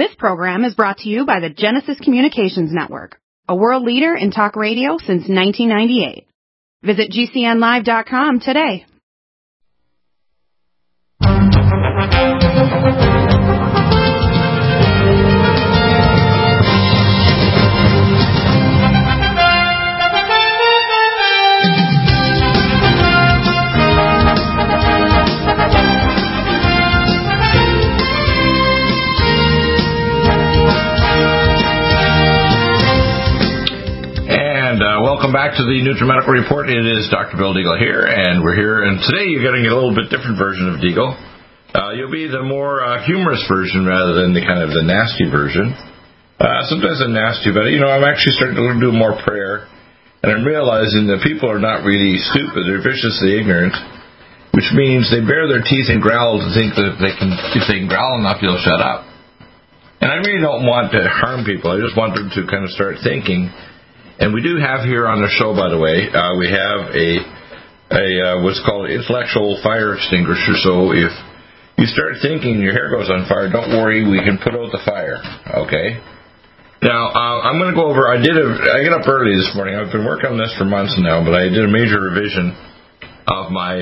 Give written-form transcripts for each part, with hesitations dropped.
This program is brought to you by the Genesis Communications Network, a world leader in talk radio since 1998. Visit GCNlive.com today. Welcome back to the NutriMedical Report. It is Dr. Bill Deagle here, and we're here. And today you're getting a little bit different version of Deagle. You'll be the more humorous version rather than the kind of the nasty version. Sometimes I'm nasty, but I'm actually starting to do more prayer, and I'm realizing that people are not really stupid; they're viciously ignorant, which means they bare their teeth and growl to think that if they can growl enough, they'll shut up. And I really don't want to harm people. I just want them to kind of start thinking. And we do have here on the show, by the way, we have a what's called an intellectual fire extinguisher. So if you start thinking your hair goes on fire, don't worry, we can put out the fire. Okay. Now I'm going to go over. I get up early this morning. I've been working on this for months now, but I did a major revision of my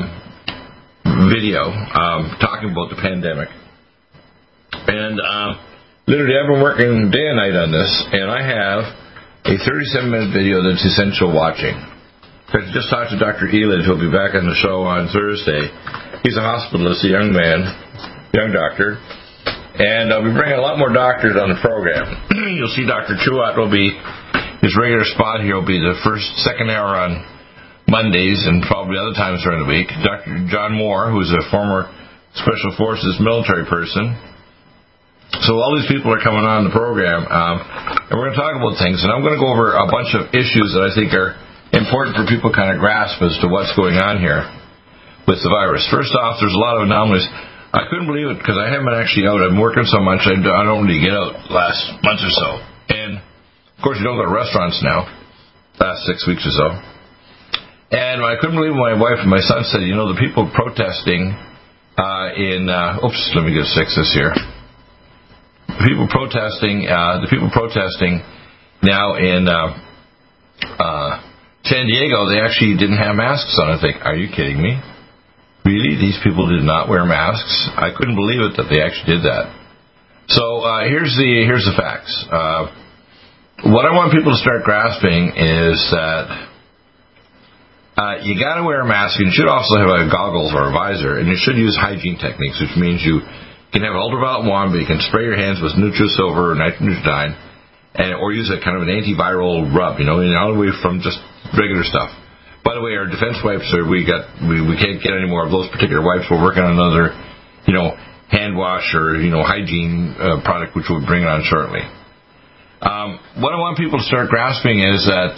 video talking about the pandemic. And literally, I've been working day and night on this, and I have a 37-minute video that's essential watching. I just talked to Dr. Elid, who'll be back on the show on Thursday. He's a hospitalist, a young man, young doctor, and I'll be bringing a lot more doctors on the program. You'll see Dr. Chuat will be, his regular spot here will be the second hour on Mondays and probably other times during the week. Dr. John Moore, who's a former Special Forces military person. So all these people are coming on the program, and we're going to talk about things, and I'm going to go over a bunch of issues that I think are important for people to kind of grasp as to what's going on here with the virus. First off, there's a lot of anomalies. I couldn't believe it because I haven't been actually out. I'm working so much, I don't really get out the last month or so. And, of course, you don't go to restaurants now, last 6 weeks or so. And I couldn't believe when my wife and my son said, the people protesting let me get fix this here. The people protesting now in San Diego, they actually didn't have masks on. I think, are you kidding me? Really? These people did not wear masks? I couldn't believe it that they actually did that. So here's the facts. What I want people to start grasping is that you got to wear a mask, and you should also have a goggles or a visor, and you should use hygiene techniques, which means you can have an ultraviolet wand, but you can spray your hands with NutriSilver or nitrogen, or use a kind of an antiviral rub, all the way from just regular stuff. By the way, our defense wipes we can't get any more of those particular wipes. We're working on another, hand wash or hygiene product, which we'll bring on shortly. What I want people to start grasping is that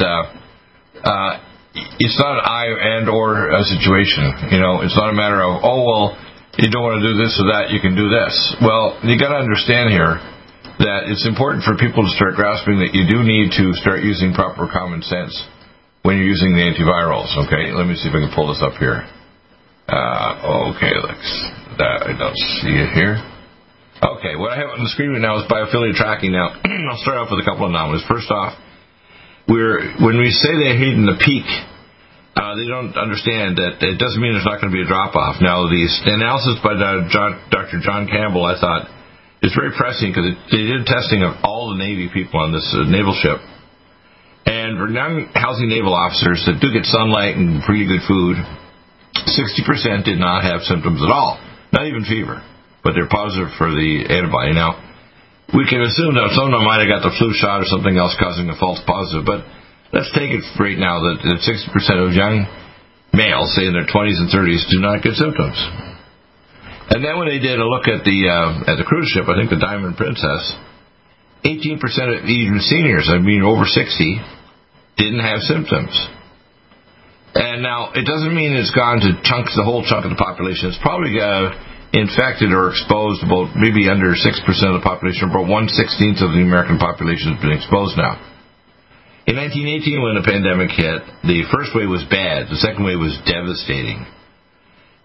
it's not an I and or a situation. It's not a matter of you don't want to do this or that, you can do this. Well, you got to understand here that it's important for people to start grasping that you do need to start using proper common sense when you're using the antivirals. Okay, let me see if I can pull this up here. Okay, I don't see it here. Okay, what I have on the screen right now is biophilic tracking. Now, I'll start off with a couple of anomalies. First off, when we say they're hitting the peak, they don't understand that it doesn't mean there's not going to be a drop-off. Now, the analysis by Dr. John Campbell, I thought, is very pressing because they did testing of all the Navy people on this naval ship. And for young, healthy naval officers that do get sunlight and pretty good food, 60% did not have symptoms at all, not even fever, but they're positive for the antibody. Now, we can assume that some of them might have got the flu shot or something else causing a false positive, but let's take it right now that 60% of young males, say in their 20s and 30s, do not get symptoms. And then when they did a look at the cruise ship, I think the Diamond Princess, 18% of even seniors, over 60, didn't have symptoms. And now, it doesn't mean it's gone to the whole chunk of the population. It's probably infected or exposed about maybe under 6% of the population, about 1/16 of the American population has been exposed now. In 1918, when the pandemic hit, the first wave was bad. The second wave was devastating.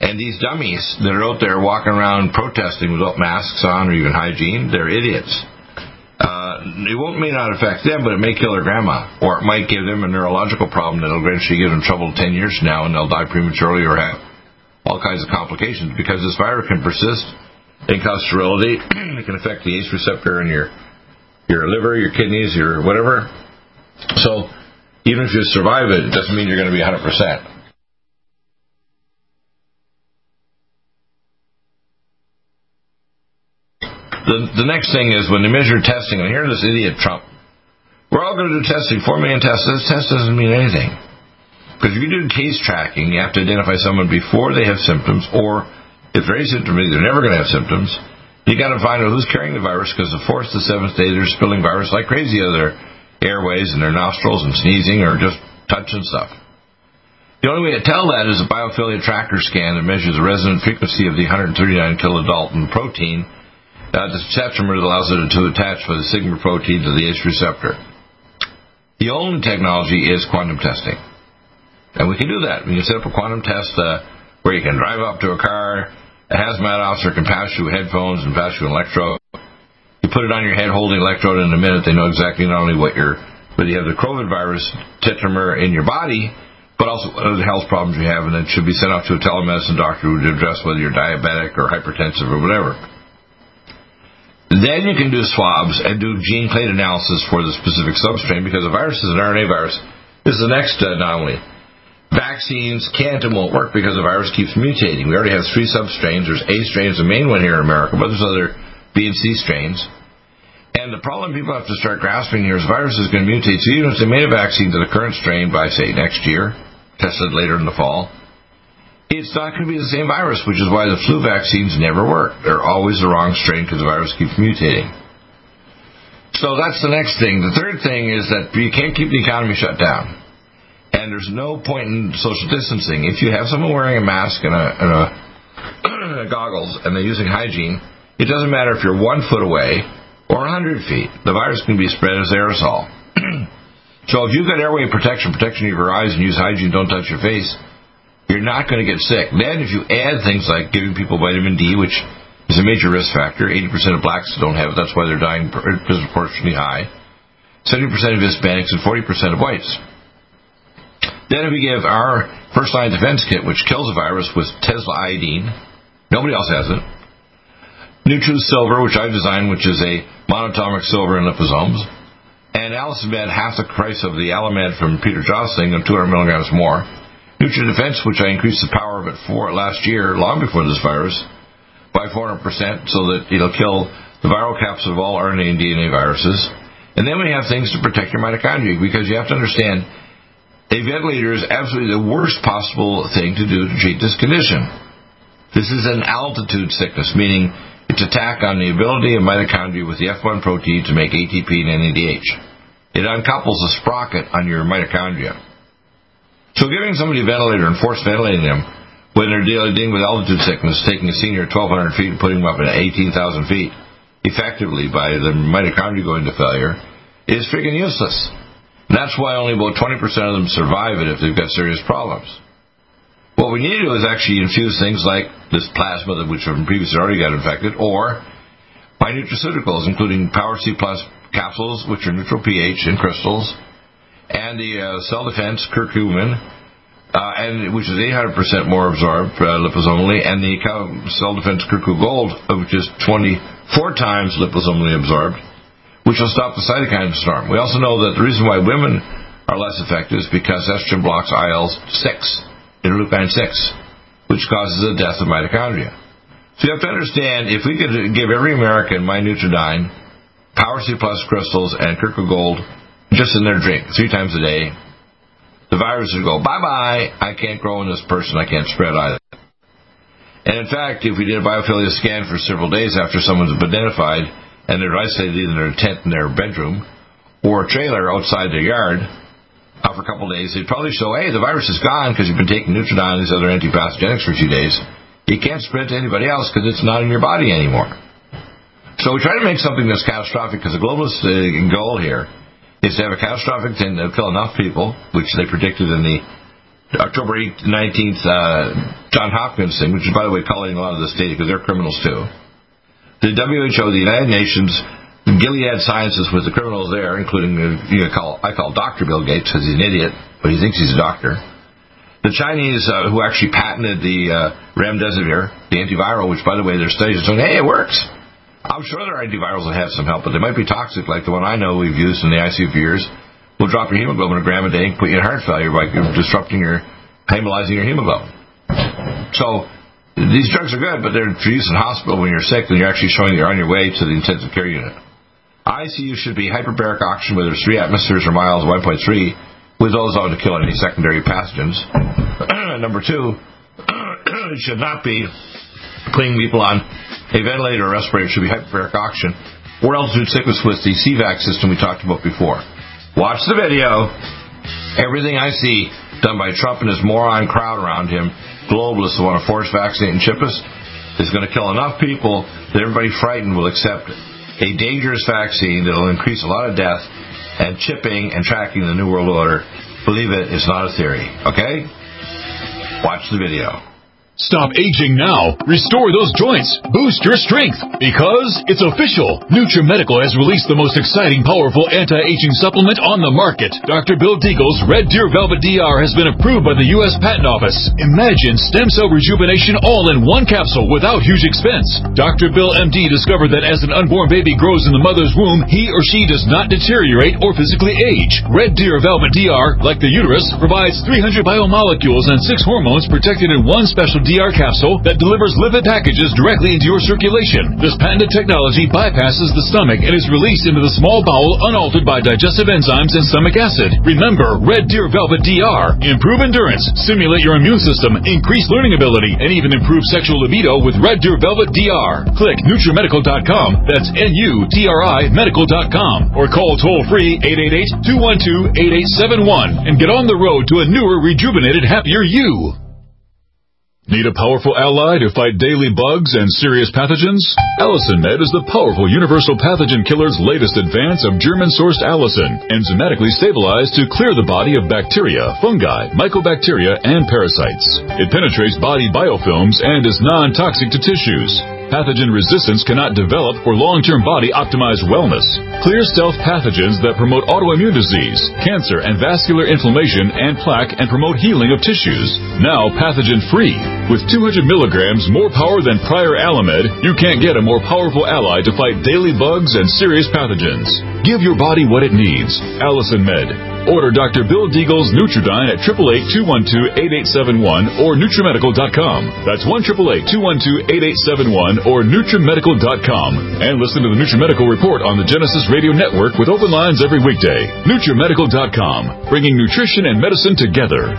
And these dummies that are out there walking around protesting without masks on or even hygiene, they're idiots. It may not affect them, but it may kill their grandma, or it might give them a neurological problem that will eventually give them trouble 10 years from now, and they'll die prematurely or have all kinds of complications, because this virus can persist and cause sterility. It can affect the ACE receptor in your liver, your kidneys, your whatever. So even if you survive it, it doesn't mean you're going to be 100%. The next thing is when they measure testing, and here's this idiot Trump. We're all going to do testing, 4 million tests. This test doesn't mean anything. Because if you do case tracking, you have to identify someone before they have symptoms, or if they're asymptomatic, they're never going to have symptoms. You got to find out who's carrying the virus, because the 4th to 7th day they're spilling virus like crazy out of their airways and their nostrils and sneezing or just touching stuff. The only way to tell that is a biophilia tracker scan that measures the resonant frequency of the 139 kilodalton protein, the tetramer that allows it to attach with the sigma protein to the ACE receptor. The only technology is quantum testing. And we can do that. We can set up a quantum test where you can drive up to a car, a hazmat officer can pass you headphones and pass you an electrode. You put it on your head, hold the electrode, in a minute they know exactly not only whether you have the COVID virus tetramer in your body, but also what other health problems you have, and it should be sent off to a telemedicine doctor who would address whether you're diabetic or hypertensive or whatever. Then you can do swabs and do gene clade analysis for the specific substrain, because the virus is an RNA virus. This is the next anomaly. Vaccines can't and won't work because the virus keeps mutating. We already have 3 substrains. There's A strain is the main one here in America, but there's other B and C strains. And the problem people have to start grasping here is the virus is going to mutate. So even if they made a vaccine to the current strain by, say, next year, tested later in the fall, it's not going to be the same virus, which is why the flu vaccines never work. They're always the wrong strain because the virus keeps mutating. So that's the next thing. The third thing is that you can't keep the economy shut down. And there's no point in social distancing. If you have someone wearing a mask and a goggles and they're using hygiene, it doesn't matter if you're 1 foot away or 100 feet. The virus can be spread as aerosol. So if you've got airway protection of your eyes, and use hygiene, don't touch your face, you're not going to get sick. Then if you add things like giving people vitamin D, which is a major risk factor, 80% of blacks don't have it, that's why they're dying disproportionately high, 70% of Hispanics and 40% of whites. Then if we give our first-line defense kit, which kills the virus with Tesla iodine, nobody else has it, Nutruz Silver, which I've designed, which is a monatomic silver in liposomes, and Allicin, half the price of the Alamed from Peter Jostling, of 200 milligrams more, NutriDefense, which I increased the power of it for last year, long before this virus, by 400%, so that it'll kill the viral capsid of all RNA and DNA viruses. And then we have things to protect your mitochondria, because you have to understand, a ventilator is absolutely the worst possible thing to do to treat this condition. This is an altitude sickness, meaning it's attack on the ability of mitochondria with the F1 protein to make ATP and NADH. It uncouples the sprocket on your mitochondria. So giving somebody a ventilator and force ventilating them when they're dealing with altitude sickness, taking a senior at 1,200 feet and putting them up at 18,000 feet, effectively by the mitochondria going to failure, is freaking useless. And that's why only about 20% of them survive it if they've got serious problems. What we need to do is actually infuse things like this plasma, which from previously already got infected, or by nutraceuticals, including Power C Plus capsules, which are neutral pH in crystals, and the Cell Defense curcumin, which is 800% more absorbed liposomally, and the Cell Defense Curcu Gold, which is 24 times liposomally absorbed, which will stop the cytokine storm. We also know that the reason why women are less effective is because estrogen blocks IL-6, interleukin-6, which causes the death of mitochondria. So you have to understand, if we could give every American my Nutridyne, Power C Plus crystals, and Curcu Gold just in their drink 3 times a day, the virus would go, bye-bye, I can't grow in this person, I can't spread either. And in fact, if we did a biophilia scan for several days after someone's been identified, and they're isolated either in their tent in their bedroom or a trailer outside their yard for a couple of days, they'd probably show, hey, the virus is gone because you've been taking Nutridyne and these other antipathogenics for a few days. You can't spread to anybody else because it's not in your body anymore. So we try to make something that's catastrophic, because the globalist goal here is to have a catastrophic thing that will kill enough people, which they predicted in the October 19th, John Hopkins thing, which is, by the way, calling a lot of the state because they're criminals too. The WHO, the United Nations, Gilead Sciences was the criminals there, including, I call Dr. Bill Gates because he's an idiot, but he thinks he's a doctor. The Chinese, who actually patented the remdesivir, the antiviral, which, by the way, their studies are saying, hey, it works. I'm sure their antivirals will have some help, but they might be toxic, like the one I know we've used in the ICU for years. Will drop your hemoglobin a gram a day and put you in heart failure by disrupting hemolyzing your hemoglobin. So these drugs are good, but they're for use in hospital when you're sick, and you're actually showing you're on your way to the intensive care unit. ICU should be hyperbaric oxygen, whether it's 3 atmospheres or miles, 1.3, with ozone to kill any secondary pathogens. Number 2, it should not be putting people on a ventilator or respirator. It should be hyperbaric oxygen or altitude sickness with the CVAC system we talked about before. Watch the video. Everything I see done by Trump and his moron crowd around him, globalists who want to force vaccinate and chip us, is going to kill enough people that everybody frightened will accept it. A dangerous vaccine that will increase a lot of death, and chipping and tracking the New World Order. Believe it, it's not a theory. Okay? Watch the video. Stop aging now. Restore those joints. Boost your strength. Because it's official. NutriMedical has released the most exciting, powerful anti-aging supplement on the market. Dr. Bill Deagle's Red Deer Velvet DR has been approved by the U.S. Patent Office. Imagine stem cell rejuvenation all in one capsule without huge expense. Dr. Bill MD discovered that as an unborn baby grows in the mother's womb, he or she does not deteriorate or physically age. Red Deer Velvet DR, like the uterus, provides 300 biomolecules and 6 hormones protected in one special DR capsule that delivers lipid packages directly into your circulation. This patented technology bypasses the stomach and is released into the small bowel unaltered by digestive enzymes and stomach acid. Remember, Red Deer Velvet DR. Improve endurance, stimulate your immune system, increase learning ability, and even improve sexual libido with Red Deer Velvet DR. Click NutriMedical.com, that's NUTRI Medical.com, or call toll-free 888-212-8871 and get on the road to a newer, rejuvenated, happier you. Need a powerful ally to fight daily bugs and serious pathogens? Allicin Med is the powerful universal pathogen killer's latest advance of German-sourced allicin, enzymatically stabilized to clear the body of bacteria, fungi, mycobacteria, and parasites. It penetrates body biofilms and is non-toxic to tissues. Pathogen resistance cannot develop for long-term body-optimized wellness. Clear stealth pathogens that promote autoimmune disease, cancer, and vascular inflammation and plaque and promote healing of tissues. Now pathogen-free. With 200 milligrams more power than prior Alamed, you can't get a more powerful ally to fight daily bugs and serious pathogens. Give your body what it needs. Allicin Med. Order Dr. Bill Deagle's Nutridyne at 888-212-8871 or NutriMedical.com. That's 1-888-212-8871 or NutriMedical.com. And listen to the NutriMedical Report on the Genesis Radio Network with open lines every weekday. NutriMedical.com, bringing nutrition and medicine together.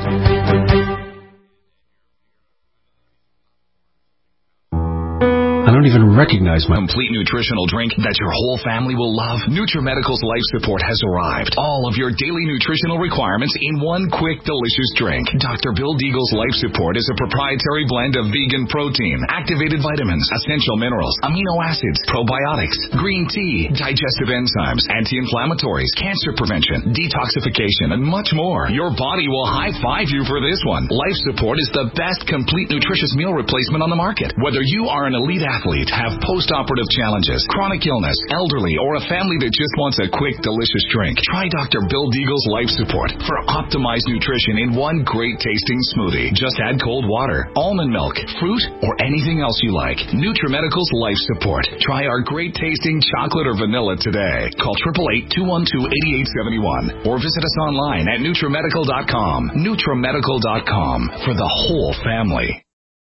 I don't even recognize my complete nutritional drink that your whole family will love. NutriMedical's Life Support has arrived. All of your daily nutritional requirements in one quick, delicious drink. Dr. Bill Deagle's Life Support is a proprietary blend of vegan protein, activated vitamins, essential minerals, amino acids, probiotics, green tea, digestive enzymes, anti-inflammatories, cancer prevention, detoxification, and much more. Your body will high-five you for this one. Life Support is the best complete nutritious meal replacement on the market. Whether you are an elite athlete, have post-operative challenges, chronic illness, elderly, or a family that just wants a quick, delicious drink, try Dr. Bill Deagle's Life Support for optimized nutrition in one great-tasting smoothie. Just add cold water, almond milk, fruit, or anything else you like. NutriMedical's Life Support. Try our great-tasting chocolate or vanilla today. Call 888-212-8871 or visit us online at NutriMedical.com. NutriMedical.com for the whole family.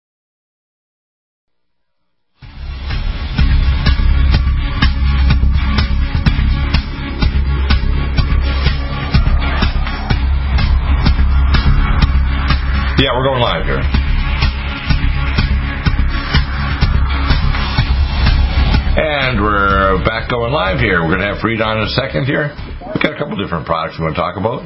Yeah, we're going live here. And we're back going live here. We're going to have Frida on in a second here. We've got a couple different products we want to talk about.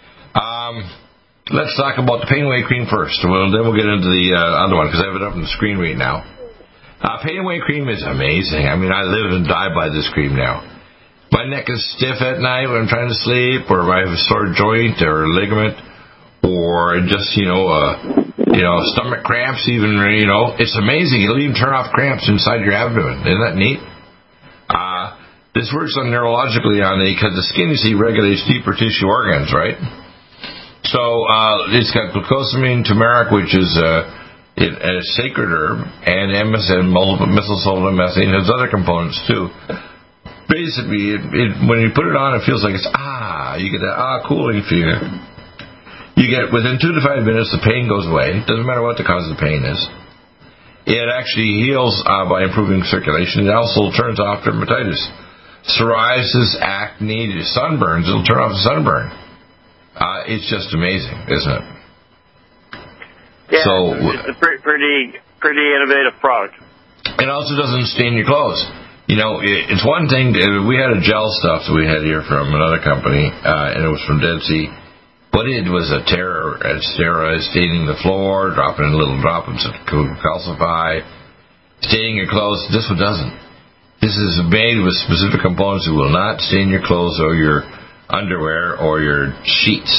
Let's talk about the Pain Away Cream first. Then we'll get into the other one because I have it up on the screen right now. Pain Away Cream is amazing. I mean, I live and die by this cream now. My neck is stiff at night when I'm trying to sleep, or I have a sore joint or ligament, or just, stomach cramps even, it's amazing. It'll even turn off cramps inside your abdomen. Isn't that neat? This works on neurologically because the skin, you see, regulates deeper tissue organs, right? So it's got glucosamine, turmeric, which is a sacred herb, and MSM, methylsulfonamethane, has other components too. Basically, when you put it on, it feels like you get that cooling feeling. You get within 2 to 5 minutes, the pain goes away. It doesn't matter what the cause of the pain is. It actually heals by improving circulation. It also turns off dermatitis, psoriasis, acne, sunburns. It'll turn off the sunburn. It's just amazing, isn't it? Yeah, so, it's a pretty innovative product. It also doesn't stain your clothes. It's one thing. We had a gel stuff that we had here from another company, and it was from Dead Sea. What it was a terror. Steroids, staining the floor, dropping in little droplets that could calcify, staining your clothes. This one doesn't. This is made with specific components that will not stain your clothes or your underwear or your sheets.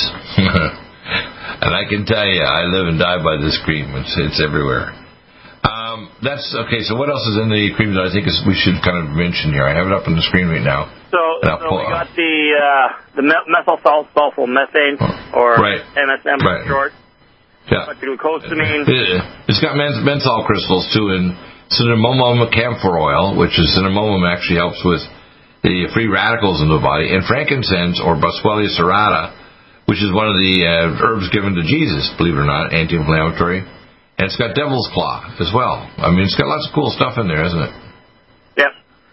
And I can tell you, I live and die by this cream. It's everywhere. That's okay. So what else is in the cream that I think we should kind of mention here? I have it up on the screen right now. So we got the methylsulfonamethane, or MSM for short. Yeah. Got the glucosamine. It's got menthol crystals too, and cinnamomum camphor oil, which is cinnamomum actually helps with the free radicals in the body, and frankincense or Boswellia serrata, which is one of the herbs given to Jesus, believe it or not, anti-inflammatory. And it's got devil's claw as well. I mean, it's got lots of cool stuff in there, isn't it? Yep.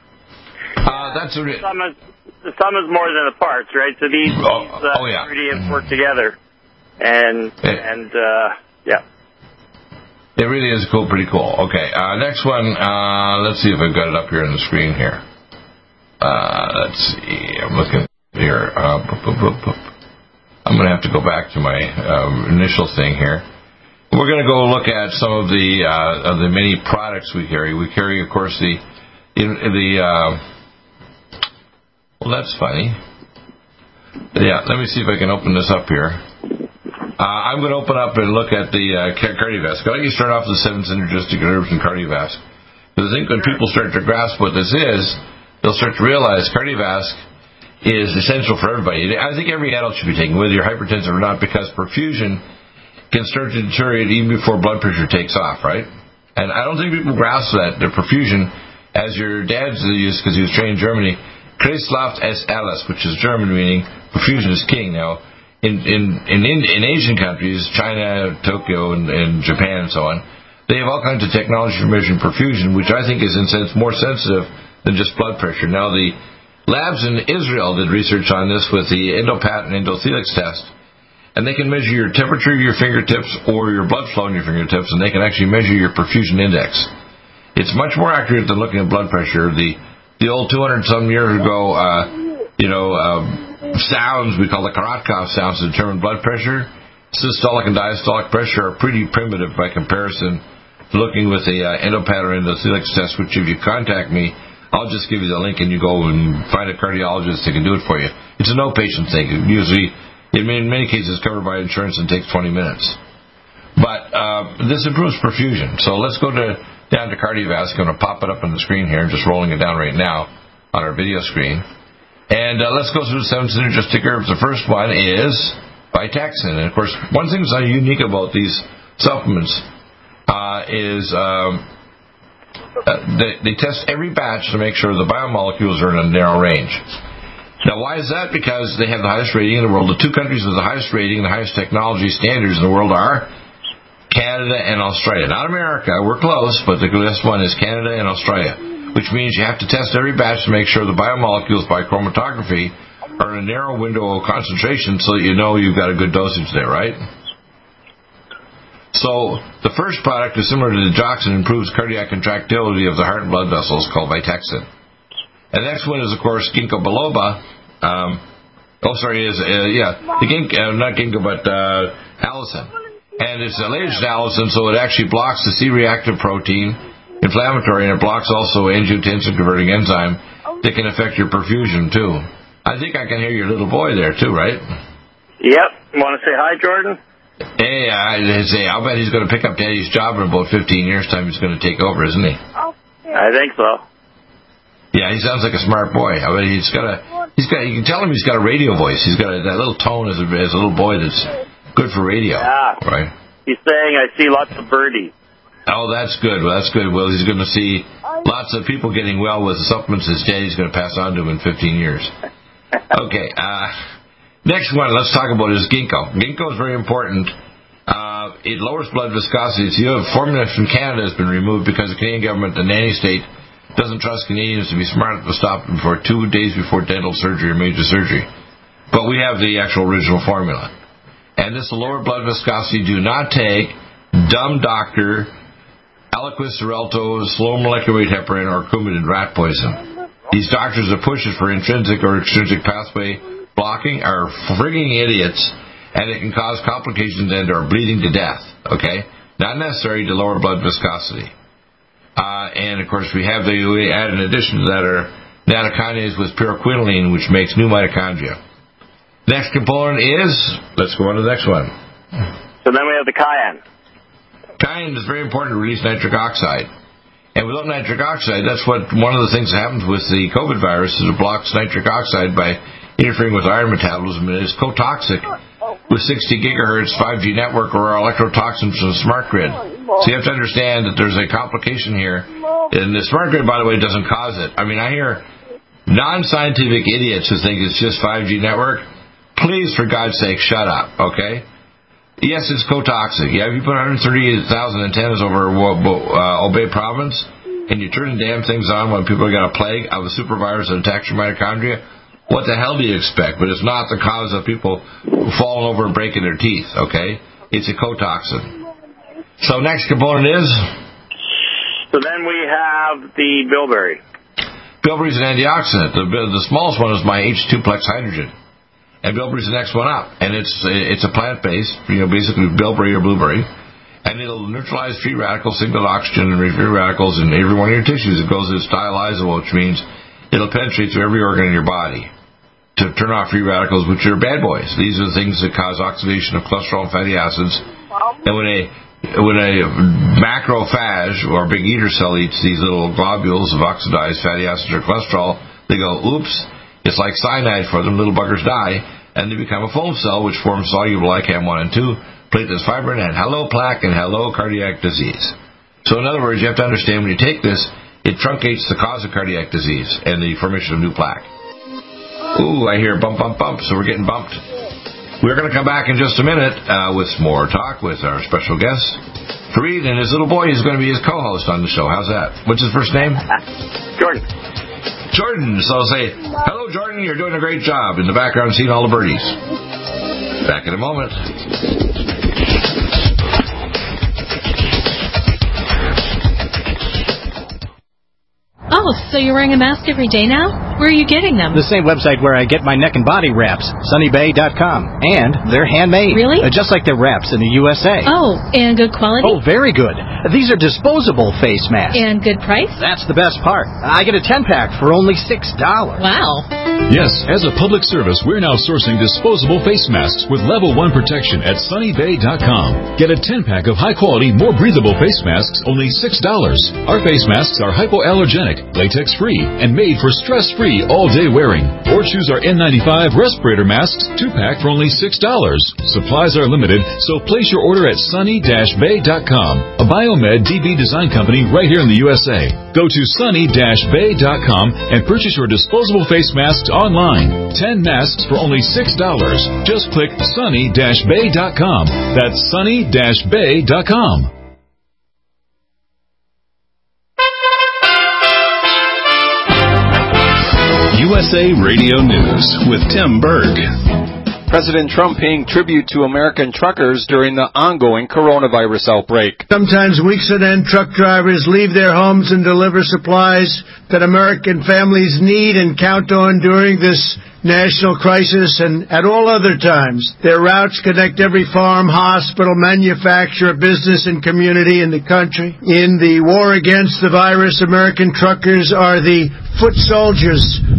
That's the sum is more than the parts, right? So these ingredients work together, and yeah. It really is pretty cool. Okay, next one. Let's see if I've got it up here on the screen here. Let's see. I'm looking here. I'm going to have to go back to my initial thing here. We're going to go look at some of the many products we carry. We carry, of course, well, that's funny. Yeah, let me see if I can open this up here. I'm going to open up and look at the Cardiovasc. I'd like to start off with the 7 synergistic herbs and Cardiovasc. Because I think when people start to grasp what this is, they'll start to realize Cardiovasc is essential for everybody. I think every adult should be taking, whether you're hypertensive or not, because perfusion can start to deteriorate even before blood pressure takes off, right? And I don't think people grasp that. The perfusion, as your dad used, because he was trained in Germany, Kreislauf ist alles, which is German, meaning perfusion is king. Now, in Asian countries, China, Tokyo, and Japan, and so on, they have all kinds of technology for measuring perfusion, which I think is, in a sense, more sensitive than just blood pressure. Now, the labs in Israel did research on this with the Endopat and Endothelix test, and they can measure your temperature of your fingertips or your blood flow in your fingertips, and they can actually measure your perfusion index. It's much more accurate than looking at blood pressure. The old 200-some years ago, sounds, we call the Korotkov sounds to determine blood pressure. Systolic and diastolic pressure are pretty primitive by comparison to looking with the Endopat or Endothelix test, which if you contact me, I'll just give you the link and you go and find a cardiologist that can do it for you. It's a no-patient thing. Usually, in many cases, covered by insurance and takes 20 minutes. But this improves perfusion. So let's go down to Cardiovasc. I'm going to pop it up on the screen here. I'm just rolling it down right now on our video screen. And let's go through the 7 synergistic herbs. The first one is Vitaxin. And, of course, one thing that's unique about these supplements is they test every batch to make sure the biomolecules are in a narrow range. Now, why is that? Because they have the highest rating in the world. The 2 countries with the highest rating and the highest technology standards in the world are Canada and Australia. Not America. We're close, but the best one is Canada and Australia, which means you have to test every batch to make sure the biomolecules by chromatography are in a narrow window of concentration so that you know you've got a good dosage there, right? So the first product is similar to the Digoxin, improves cardiac contractility of the heart and blood vessels, called Vitaxin. And the next one is, of course, ginkgo biloba. Allicin. And it's a latest allicin, so it actually blocks the C-reactive protein, inflammatory, and it blocks also angiotensin-converting enzyme that can affect your perfusion, too. I think I can hear your little boy there, too, right? Yep. Want to say hi, Jordan? Hey, I'll bet he's going to pick up Daddy's job in about 15 years' time. He's going to take over, isn't he? I think so. Yeah, he sounds like a smart boy. I mean, you can tell him he's got a radio voice. He's got that little tone as a little boy that's good for radio. Yeah. Right? He's saying, I see lots of birdies. Oh, that's good. Well, that's good. Well, he's going to see lots of people getting well with the supplements his daddy's going to pass on to him in 15 years. Okay. Next one, let's talk about is ginkgo. Ginkgo is very important. It lowers blood viscosity. So the formula from Canada has been removed because the Canadian government, the nanny state, doesn't trust Canadians to be smart enough to stop them for 2 days before dental surgery or major surgery. But we have the actual original formula. And this will lower blood viscosity. Do not take dumb doctor, Eliquis, Xarelto, slow molecular weight heparin, or Coumadin rat poison. These doctors that push it for intrinsic or extrinsic pathway blocking are frigging idiots, and it can cause complications and or bleeding to death. Okay? Not necessary to lower blood viscosity. And, of course, we add in addition to that are nattokinase with pyroquinoline, which makes new mitochondria. Next component is, let's go on to the next one. So then we have the cayenne. Cayenne is very important to release nitric oxide. And without nitric oxide, that's one of the things that happens with the COVID virus is it blocks nitric oxide by interfering with iron metabolism, and it is co-toxic with 60 gigahertz 5G network or electrotoxins from the smart grid. So you have to understand that there's a complication here. And the smart grid, by the way, doesn't cause it. I mean, I hear non-scientific idiots who think it's just 5G network. Please, for God's sake, shut up, okay? Yes, it's co-toxic. Yeah, if you put 138,000 antennas over Hubei province and you turn the damn things on when people got a plague of a super virus that attacks your mitochondria, what the hell do you expect? But it's not the cause of people falling over and breaking their teeth, okay? It's a cotoxin. So next component is? So then we have the bilberry. Bilberry is an antioxidant. The smallest one is my H2-plex hydrogen. And bilberry is the next one up. And it's a plant-based, basically bilberry or blueberry. And it'll neutralize free radicals, signal oxygen, and free radicals in every one of your tissues. It goes as dialysable, which means it'll penetrate through every organ in your body to turn off free radicals, which are bad boys. These are the things that cause oxidation of cholesterol and fatty acids. And when a macrophage or big eater cell eats these little globules of oxidized fatty acids or cholesterol, they go, oops, it's like cyanide for them. Little buggers die, and they become a foam cell, which forms soluble ICAM-1 and 2, platelets, fibrin, and hello plaque and hello cardiac disease. So in other words, you have to understand when you take this, it truncates the cause of cardiac disease and the formation of new plaque. Ooh, I hear bump, bump, bump, so we're getting bumped. We're going to come back in just a minute with more talk with our special guest, Fareed, and his little boy is going to be his co-host on the show. How's that? What's his first name? Jordan. So I'll say, hello, Jordan, you're doing a great job. In the background, seeing all the birdies. Back in a moment. Oh, so you're wearing a mask every day now? Where are you getting them? The same website where I get my neck and body wraps, sunnybay.com. And they're handmade. Really? Just like their wraps in the USA. Oh, and good quality? Oh, very good. These are disposable face masks. And good price? That's the best part. I get a 10-pack for only $6. Wow. Yes, as a public service, we're now sourcing disposable face masks with level 1 protection at sunnybay.com. Get a 10-pack of high-quality, more breathable face masks, only $6. Our face masks are hypoallergenic, latex-free, and made for stress-free all-day wearing. Or choose our N95 respirator masks 2-pack for only $6. Supplies are limited, so place your order at sunny-bay.com, a Biomed DB design company right here in the USA. Go to sunny-bay.com and purchase your disposable face masks online. 10 masks for only $6. Just click sunny-bay.com. That's sunny-bay.com. USA Radio News with Tim Berg. President Trump paying tribute to American truckers during the ongoing coronavirus outbreak. Sometimes weeks on end, truck drivers leave their homes and deliver supplies that American families need and count on during this national crisis and at all other times. Their routes connect every farm, hospital, manufacturer, business, and community in the country. In the war against the virus, American truckers are the foot soldiers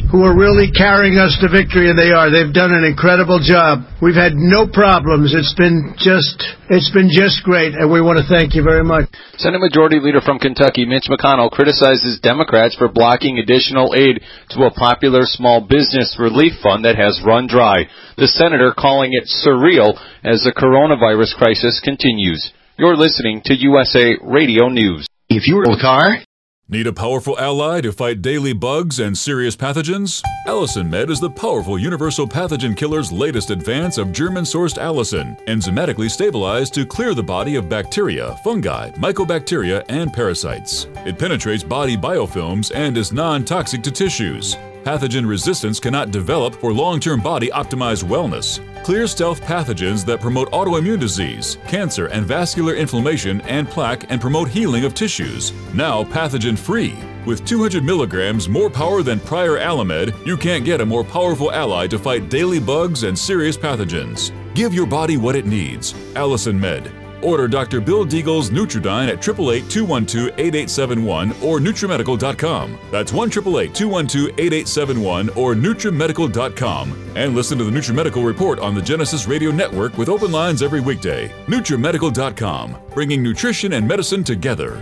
who are really carrying us to victory, and they are. They've done an incredible job. We've had no problems. It's been just great, and we want to thank you very much. Senate Majority Leader from Kentucky, Mitch McConnell, criticizes Democrats for blocking additional aid to a popular small business relief fund that has run dry. The senator calling it surreal as the coronavirus crisis continues. You're listening to USA Radio News. If you're in a car, need a powerful ally to fight daily bugs and serious pathogens? Allicin Med is the powerful universal pathogen killer's latest advance of German-sourced allicin, enzymatically stabilized to clear the body of bacteria, fungi, mycobacteria, and parasites. It penetrates body biofilms and is non-toxic to tissues. Pathogen resistance cannot develop for long-term body-optimized wellness. Clear stealth pathogens that promote autoimmune disease, cancer and vascular inflammation and plaque and promote healing of tissues. Now pathogen-free. With 200 milligrams more power than prior Alamed, you can't get a more powerful ally to fight daily bugs and serious pathogens. Give your body what it needs. Allicin Med. Order Dr. Bill Deagle's Nutridyne at 888-212-8871 or NutriMedical.com. That's 1-888-212-8871 or NutriMedical.com. And listen to the NutriMedical Report on the Genesis Radio Network with open lines every weekday. NutriMedical.com, bringing nutrition and medicine together.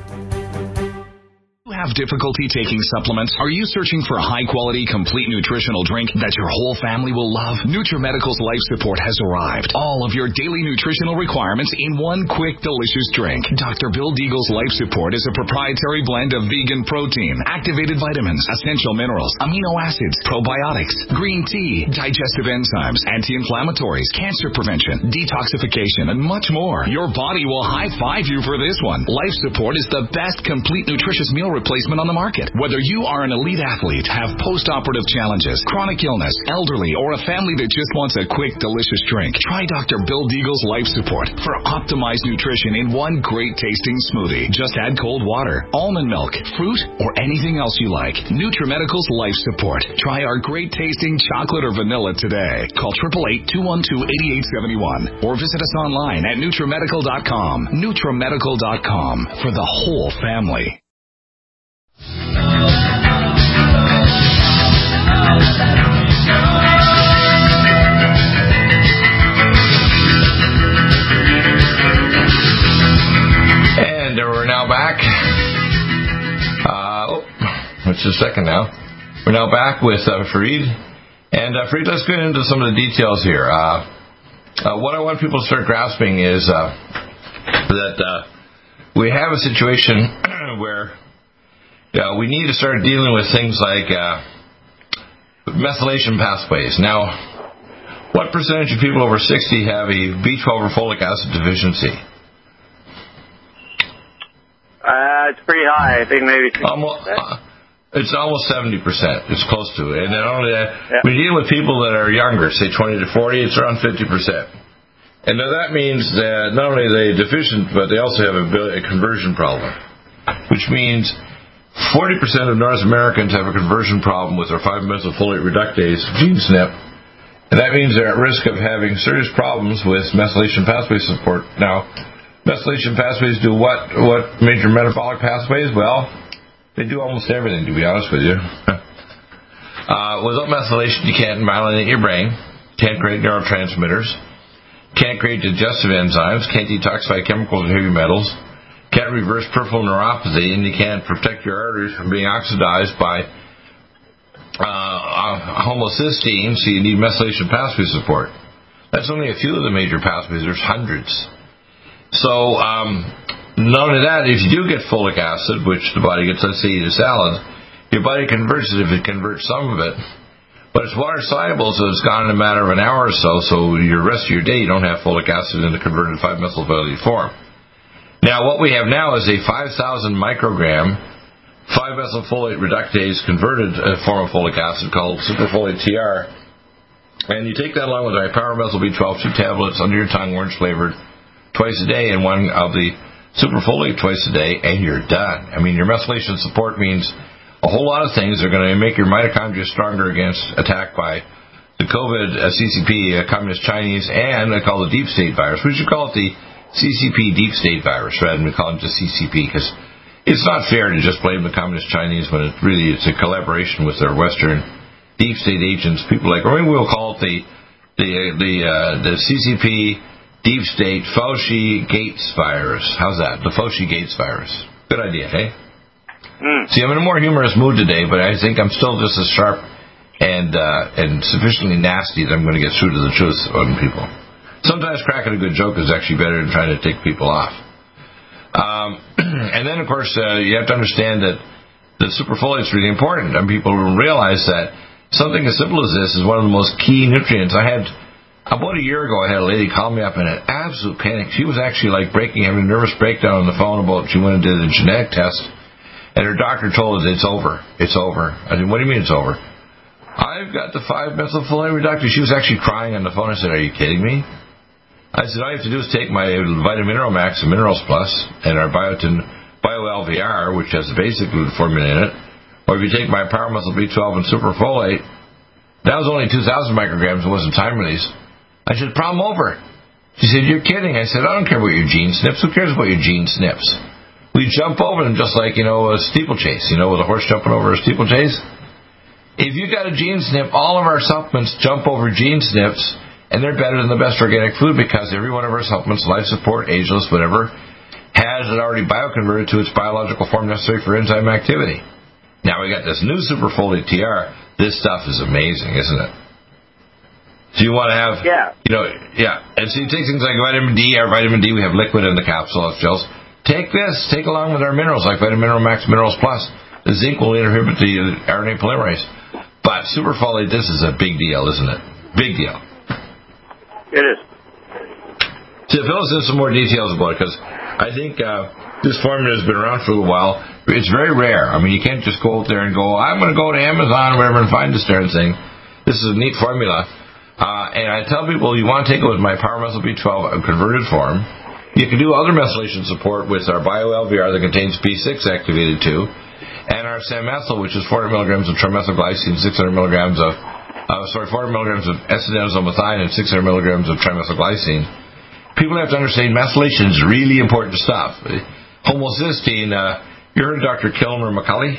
Have difficulty taking supplements? Are you searching for a high-quality, complete nutritional drink that your whole family will love? NutriMedical's Life Support has arrived. All of your daily nutritional requirements in one quick, delicious drink. Dr. Bill Deagle's Life Support is a proprietary blend of vegan protein, activated vitamins, essential minerals, amino acids, probiotics, green tea, digestive enzymes, anti-inflammatories, cancer prevention, detoxification, and much more. Your body will high-five you for this one. Life Support is the best complete nutritious meal replacement on the market. Whether you are an elite athlete, have post-operative challenges, chronic illness, elderly, or a family that just wants a quick, delicious drink, try Dr. Bill Deagle's Life Support for optimized nutrition in one great-tasting smoothie. Just add cold water, almond milk, fruit, or anything else you like. NutriMedical's Life Support. Try our great-tasting chocolate or vanilla today. Call 888-212-8871 or visit us online at NutriMedical.com. NutriMedical.com for the whole family. And we're now back. Just a second now. We're now back with Fareed. And Fareed, let's get into some of the details here. What I want people to start grasping is that we have a situation where we need to start dealing with things like methylation pathways. Now, what percentage of people over 60 have a B12 or folic acid deficiency? It's pretty high. I think maybe 60%. It's almost 70%. It's close to it. And then only that, we deal with people that are younger, say 20 to 40, it's around 50%. And now that means that not only are they deficient, but they also have a conversion problem, which means 40% of North Americans have a conversion problem with their 5-methylfolate reductase gene SNP, and that means they're at risk of having serious problems with methylation pathway support. Now, methylation pathways do what major metabolic pathways? Well, they do almost everything, to be honest with you. Without methylation, you can't myelinate your brain, can't create neurotransmitters, can't create digestive enzymes, can't detoxify chemicals and heavy metals, can't reverse peripheral neuropathy, and you can't protect your arteries from being oxidized by homocysteine, so you need methylation pathway support. That's only a few of the major pathways. There's hundreds. So, not only that, if you do get folic acid, which the body gets, let's say you eat a salad, your body converts it if it converts some of it. But it's water soluble, so it's gone in a matter of an hour or so, so your rest of your day you don't have folic acid in the converted 5-methylfolate form. Now, what we have now is a 5,000 microgram 5-methylfolate reductase converted form of folic acid called Superfolate TR. And you take that along with Pyromethyl B12, 2 tablets under your tongue, orange flavored, twice a day, and one of the Superfolate twice a day, and you're done. I mean, your methylation support means a whole lot of things. They're going to make your mitochondria stronger against attack by the COVID, CCP, Communist Chinese, and they call the deep state virus. We should call it the CCP deep state virus rather than we call it just CCP, because it's not fair to just blame the Communist Chinese when it's a collaboration with their Western deep state agents, people like, or maybe we'll call it the CCP deep state Fauci-Gates virus. How's that? The Fauci-Gates virus. Good idea, hey? See, I'm in a more humorous mood today, but I think I'm still just as sharp and sufficiently nasty that I'm going to get through to the truth on people. Sometimes cracking a good joke is actually better than trying to take people off. And then, of course, you have to understand that the superfolate is really important, and people realize that something as simple as this is one of the most key nutrients. About a year ago, I had a lady call me up in an absolute panic. She was actually like having a nervous breakdown on the phone about she went and did a genetic test, and her doctor told her it's over. It's over. I said, what do you mean it's over? I've got the 5-methylfolate reductase. She was actually crying on the phone. I said, are you kidding me? I said, all you have to do is take my Vitamin Mineral Max and Minerals Plus and our BioLVR, which has the basic formula in it, or if you take my Power Muscle B12 and Superfolate, that was only 2,000 micrograms. It wasn't time release. I said, problem over. She said, you're kidding. I said, I don't care about your gene snips. Who cares about your gene snips? We jump over them just like, a steeplechase, with a horse jumping over a steeplechase. If you got a gene snip, all of our supplements jump over gene snips, and they're better than the best organic food because every one of our supplements, life support, ageless, whatever, has it already bioconverted to its biological form necessary for enzyme activity. Now we got this new Superfolate TR. This stuff is amazing, isn't it? So you want to have, and so you take things like vitamin D. Our vitamin D, we have liquid in the capsule of gels. Take this. Take along with our minerals like Vitamin Mineral Max, Minerals Plus. The zinc will inhibit the RNA polymerase. But Superfolate, this is a big deal, isn't it? Big deal. It is. So fill us in some more details about it, because I think this formula has been around for a while. It's very rare. I mean, you can't just go out there and go, I'm going to go to Amazon or whatever and find this darn thing. This is a neat formula. And I tell people, you want to take it with my Power Muscle B12 converted form. You can do other methylation support with our BioLVR that contains B6 activated too, and our Samethyl, which is 400 milligrams of trimethylglycine, 400 milligrams of S-adenosylmethionine, and 600 milligrams of trimethylglycine. People have to understand methylation is really important stuff. Homocysteine, you heard of Dr. Kilmer McCulley?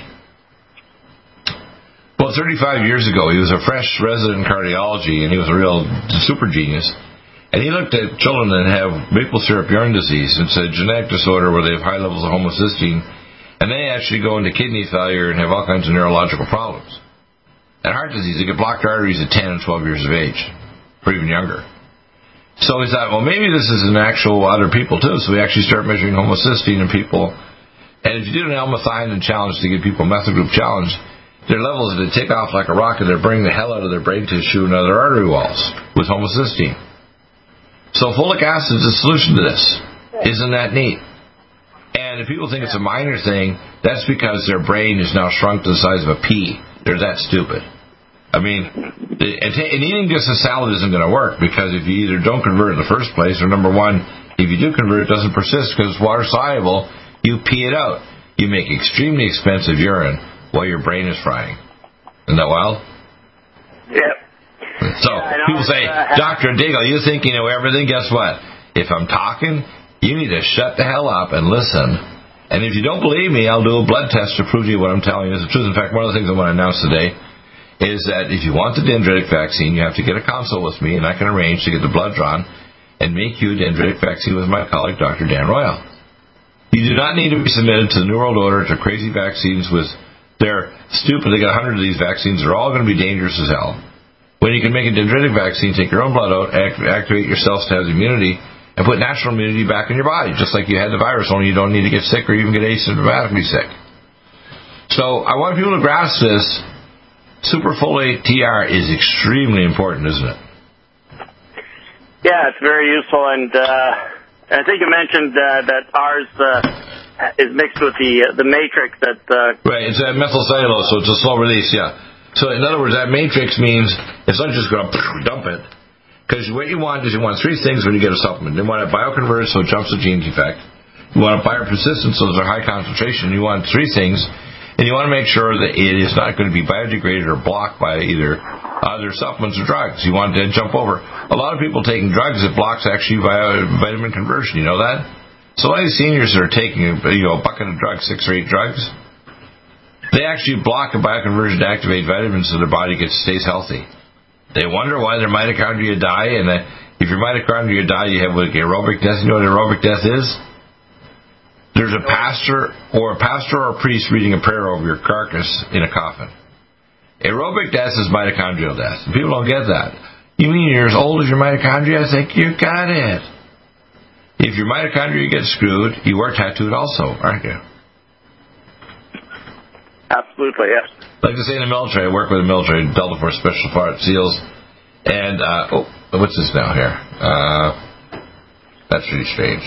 Well, 35 years ago, he was a fresh resident in cardiology, and he was a real super genius. And he looked at children that have maple syrup urine disease. It's a genetic disorder where they have high levels of homocysteine, and they actually go into kidney failure and have all kinds of neurological problems. And heart disease, they get blocked arteries at 10 and 12 years of age, or even younger. So he thought, well, maybe this is an actual other people too. So we actually start measuring homocysteine in people. And if you did an L-methionine challenge to give people a methyl group challenge, their levels would take off like a rocket. They're bringing the hell out of their brain tissue and other artery walls with homocysteine. So folic acid is a solution to this. Isn't that neat? And if people think it's a minor thing, that's because their brain is now shrunk to the size of a pea. They're that stupid. I mean, and eating just a salad isn't going to work, because if you either don't convert it in the first place, or number one, if you do convert it, it doesn't persist because it's water soluble, you pee it out. You make extremely expensive urine while your brain is frying. Isn't that wild? Yep. So people say, Dr. Deagle, you think you know everything? Guess what? If I'm talking, you need to shut the hell up and listen. And if you don't believe me, I'll do a blood test to prove to you what I'm telling you is the truth. In fact, one of the things I want to announce today is that if you want the dendritic vaccine, you have to get a consult with me, and I can arrange to get the blood drawn and make you a dendritic vaccine with my colleague, Dr. Dan Royal. You do not need to be submitted to the New World Order to crazy vaccines with they're stupid. They got 100 of these vaccines. They're all going to be dangerous as hell. When you can make a dendritic vaccine, take your own blood out, activate your cells to have immunity, and put natural immunity back in your body, just like you had the virus, only you don't need to get sick or even get asymptomatically sick. So I want people to grasp this. Superfolate TR is extremely important, isn't it? Yeah, it's very useful, and I think you mentioned that ours is mixed with the matrix. Right, it's a methylcellulose, so it's a slow release, yeah. So in other words, that matrix means it's not just going to dump it. Because what you want is you want three things when you get a supplement. You want it bioconverted so it jumps the gene defect. You want it biopersistent so there's a high concentration. You want three things. And you want to make sure that it is not going to be biodegraded or blocked by either other supplements or drugs. You want to jump over. A lot of people taking drugs that blocks actually vitamin conversion. You know that? So a lot of these seniors that are taking a bucket of drugs, 6 or 8 drugs, They actually block a bioconversion to activate vitamins so their body stays healthy. They wonder why their mitochondria die, and if your mitochondria die, you have aerobic death. You know what aerobic death is? There's a pastor or a priest reading a prayer over your carcass in a coffin. Aerobic death is mitochondrial death. People don't get that. You mean you're as old as your mitochondria? I think you got it. If your mitochondria gets screwed, you are tattooed also, aren't you? Absolutely, yes. Like to say in the military, I work with the military, Delta Force Special Forces SEALs, and, what's this now here? That's really strange.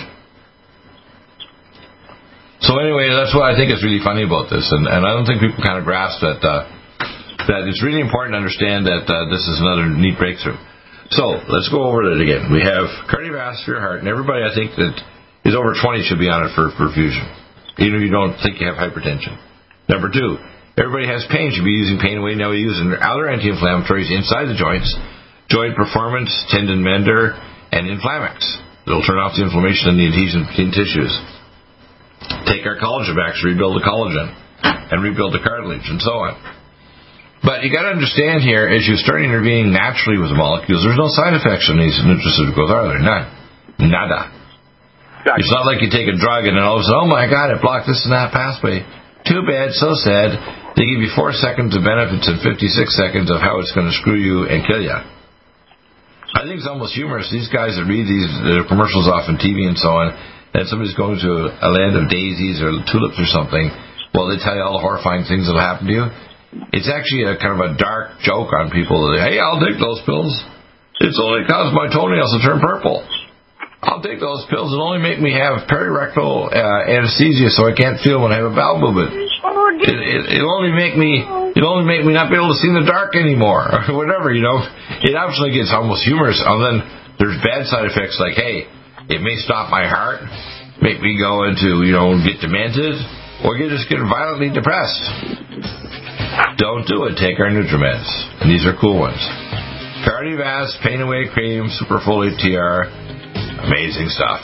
So anyway, that's what I think is really funny about this, and I don't think people kind of grasp that it's really important to understand that this is another neat breakthrough. So, let's go over it again. We have cardiovascular heart, and everybody I think that is over 20 should be on it for perfusion, even if you don't think you have hypertension. Number 2, everybody has pain, should be using Pain Away. Now we use other anti-inflammatories inside the joints, Joint Performance, Tendon Mender, and Inflamex. It'll turn off the inflammation and the adhesion between tissues. Take our collagen back to rebuild the collagen and rebuild the cartilage and so on. But you got to understand here, as you start intervening naturally with the molecules, there's no side effects on these nutraceuticals, are there? None. Nada. Exactly. It's not like you take a drug and then all of a sudden, oh my God, it blocked this and that pathway. Too bad, so sad. They give you 4 seconds of benefits and 56 seconds of how it's going to screw you and kill you. I think it's almost humorous. These guys that read these commercials off on TV and so on, and somebody's going to a land of daisies or tulips or something, well, they tell you all the horrifying things that will happen to you. It's actually a kind of a dark joke on people. Hey, I'll take those pills. It's only caused my toenails to turn purple. I'll take those pills. It'll only make me have perirectal anesthesia so I can't feel when I have a bowel movement. It'll only make me not be able to see in the dark anymore, or whatever, you know. It actually gets almost humorous. And then there's bad side effects like, hey, it may stop my heart, make me go into, get demented, or just get violently depressed. Don't do it. Take our NutriMeds. And these are cool ones. Cardiovasc, Pain Away Cream, Superfolate TR. Amazing stuff.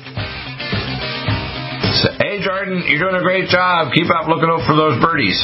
So, hey, Jordan, you're doing a great job. Keep up looking out for those birdies.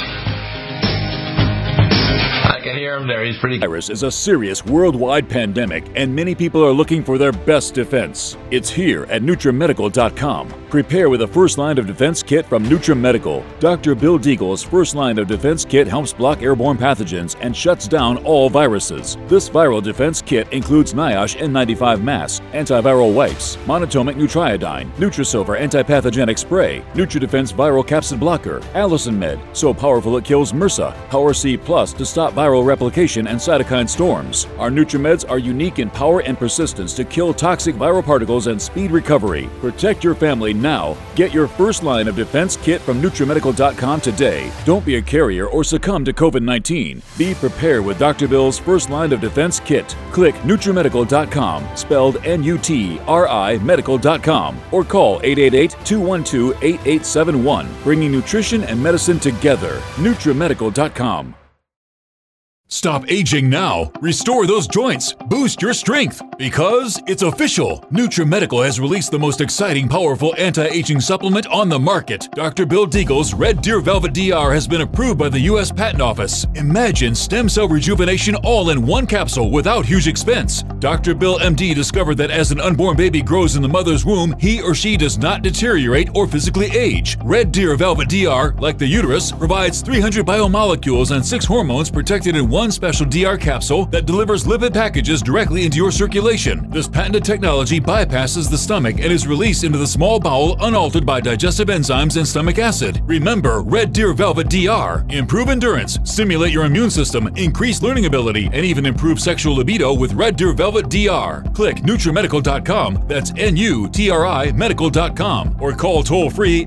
I can hear him there. He's pretty... Virus is a serious worldwide pandemic, and many people are looking for their best defense. It's here at NutriMedical.com. Prepare with a first line of defense kit from NutriMedical. Dr. Bill Deagle's first line of defense kit helps block airborne pathogens and shuts down all viruses. This viral defense kit includes NIOSH N95 mask, antiviral wipes, monatomic Nutriodine, Nutrisilver antipathogenic spray, NutriDefense viral capsid blocker, Allison Med, so powerful it kills MRSA, Power C Plus to stop viral replication and cytokine storms. Our NutriMeds are unique in power and persistence to kill toxic viral particles and speed recovery. Protect your family now. Get your first line of defense kit from NutriMedical.com today. Don't be a carrier or succumb to COVID-19. Be prepared with Dr. Bill's first line of defense kit. Click NutriMedical.com, spelled N-U-T-R-I Medical.com, or call 888-212-8871, bringing nutrition and medicine together. NutriMedical.com. Stop aging now. Restore those joints. Boost your strength. Because it's official. NutriMedical has released the most exciting, powerful anti-aging supplement on the market. Dr. Bill Deagle's Red Deer Velvet DR has been approved by the U.S. Patent Office. Imagine stem cell rejuvenation all in one capsule without huge expense. Dr. Bill MD discovered that as an unborn baby grows in the mother's womb, he or she does not deteriorate or physically age. Red Deer Velvet DR, like the uterus, provides 300 biomolecules and 6 hormones protected in one special DR capsule that delivers lipid packages directly into your circulation. This patented technology bypasses the stomach and is released into the small bowel unaltered by digestive enzymes and stomach acid. Remember Red Deer Velvet DR. Improve endurance, stimulate your immune system, increase learning ability, and even improve sexual libido with Red Deer Velvet DR. Click NutriMedical.com, that's N-U-T-R-I Medical.com, or call toll-free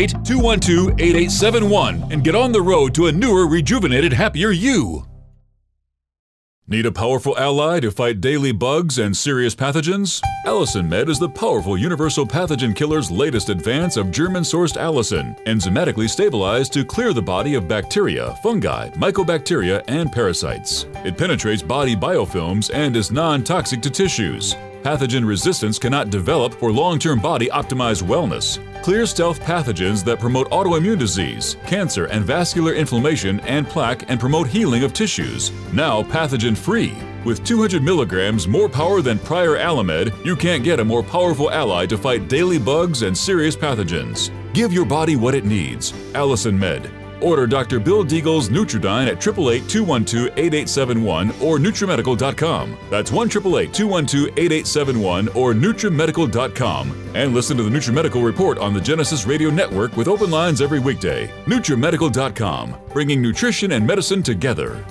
888-212-8871 and get on the road to a newer, rejuvenated, happier you. Need a powerful ally to fight daily bugs and serious pathogens? Allison Med is the powerful universal pathogen killer's latest advance of German-sourced allicin, enzymatically stabilized to clear the body of bacteria, fungi, mycobacteria, and parasites. It penetrates body biofilms and is non-toxic to tissues. Pathogen resistance cannot develop for long-term body-optimized wellness. Clear stealth pathogens that promote autoimmune disease, cancer and vascular inflammation and plaque and promote healing of tissues. Now pathogen-free. With 200 milligrams more power than prior Alamed, you can't get a more powerful ally to fight daily bugs and serious pathogens. Give your body what it needs. Allison Med. Order Dr. Bill Deagle's Nutridyne at 888-212-8871 or NutriMedical.com. That's 1-888-212-8871 or NutriMedical.com. And listen to the NutriMedical Report on the Genesis Radio Network with open lines every weekday. NutriMedical.com, bringing nutrition and medicine together.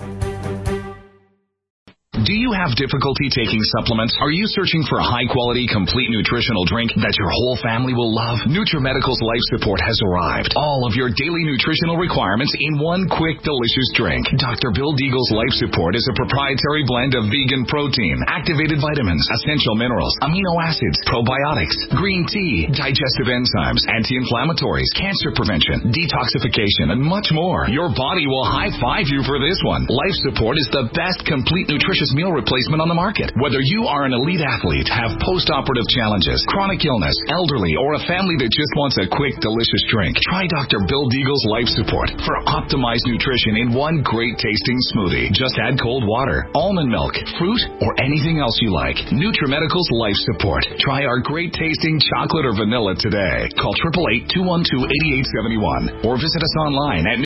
Do you have difficulty taking supplements? Are you searching for a high-quality, complete nutritional drink that your whole family will love? NutriMedical's Life Support has arrived. All of your daily nutritional requirements in one quick, delicious drink. Dr. Bill Deagle's Life Support is a proprietary blend of vegan protein, activated vitamins, essential minerals, amino acids, probiotics, green tea, digestive enzymes, anti-inflammatories, cancer prevention, detoxification, and much more. Your body will high-five you for this one. Life Support is the best complete nutritious meal replacement on the market. Whether you are an elite athlete, have post-operative challenges, chronic illness, elderly, or a family that just wants a quick, delicious drink, try Dr. Bill Deagle's Life Support for optimized nutrition in one great-tasting smoothie. Just add cold water, almond milk, fruit, or anything else you like. NutriMedical's Life Support. Try our great-tasting chocolate or vanilla today. Call 888-212-8871 or visit us online at